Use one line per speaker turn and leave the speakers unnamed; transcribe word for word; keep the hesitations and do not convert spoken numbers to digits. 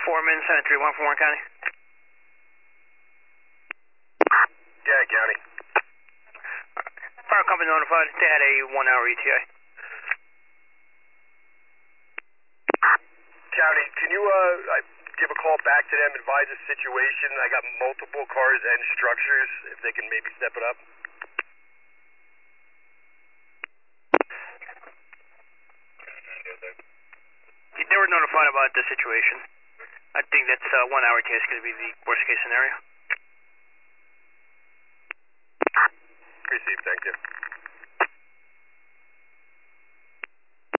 Foreman, seven three one from Warren County.
Yeah, County.
Fire company notified. They had a one-hour E T A.
County, can you uh give a call back to them, advise the situation? I got multiple cars and structures, if they can maybe step it up.
They were notified about the situation. I think that's uh, one hour E T A is going to be the worst case scenario.
Received, thank you.